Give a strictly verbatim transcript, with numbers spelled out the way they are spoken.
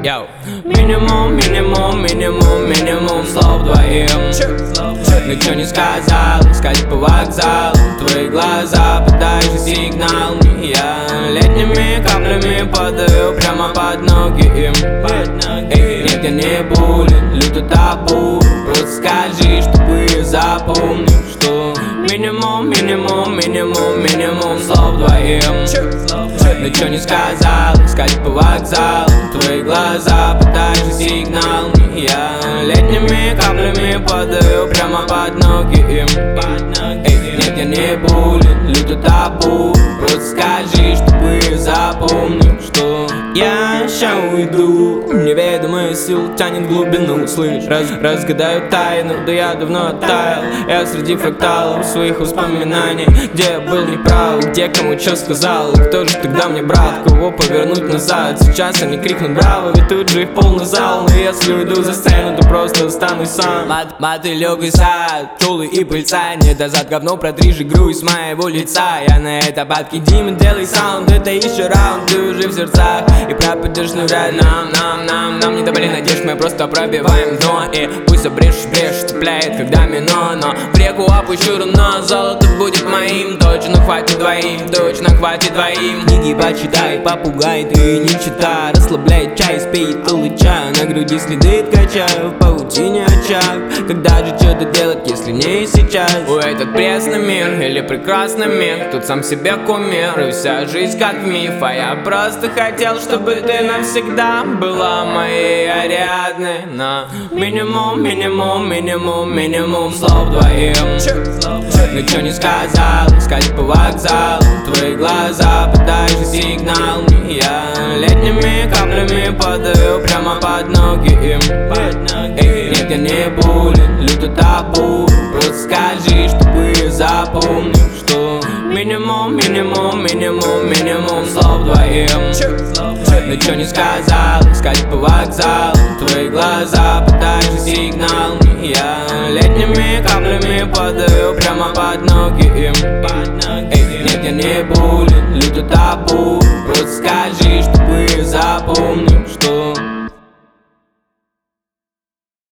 Йоу. Минимум, минимум, минимум, минимум слов двоим. Ничего не сказал, искать по вокзалу. Твои глаза подающие сигнал. Я летними каплями падаю прямо под ноги им. Эй, нет, я не булин, люто табу. Просто скажи, чтобы я запомнил, что минимум, минимум, минимум, минимум слов двоим. Ничего не сказал, искать по вокзалу. Твои глаза подающие сигнал. Я летними каплями падаю прямо под ноги им. Эй, нет, я не булин, люто табу. Просто скажи, чтобы я запомнил, что я ща уйду. Неведомая сила тянет глубину. Слышь, раз, разгадаю тайну, да я давно оттаял. Я среди фракталов своих воспоминаний. Где я был неправ, где кому что сказал. И кто же тогда мне брат, кого повернуть назад? Сейчас они крикнут браво, ведь тут же их полный зал. Но если уйду за сцену, то просто останусь сам. Мат, мотылёк и сад, чулы и пыльца. Не дозад говно, протри же грусть с моего лица. Я на это падки, Дима, делай саунд. Это еще раунд, ты уже в сердцах. И пропадешь навряд нам, нам, нам, нам не добавили надежд, мы просто пробиваем дно. И пусть обрежешь брешь, цепляет как домино. Но в реку опущу руно, золото будет моим. Точно хватит двоим, точно хватит двоим. Книги почитай, попугай, ты не читай. Расслабляет чай, спеет улыча. На груди следы качаю, в паутине очаг. Когда же что-то делать, если не сейчас? У этот пресный мир или прекрасный мир, тут сам себе кумир. И вся жизнь как миф, а я просто хотел, чтобы ты навсегда была моей Ариадной. На минимум, минимум, минимум, минимум слов двоим. Ничего не сказал, искать по вокзалу. Твои глаза подающие сигнал. Я летними каплями падаю прямо под ноги им. Эй, нет, я не булин, люто табу. Просто скажи, чтобы я запомнил, что минимум, минимум, минимум, минимум слов двоим. Ничего не сказал, искать по вокзалу. Твои глаза подающие сигнал. Я летними каплями падаю прямо под ноги им. Эй, нет, я не булин, люто табу. Просто скажи, чтобы я запомнил,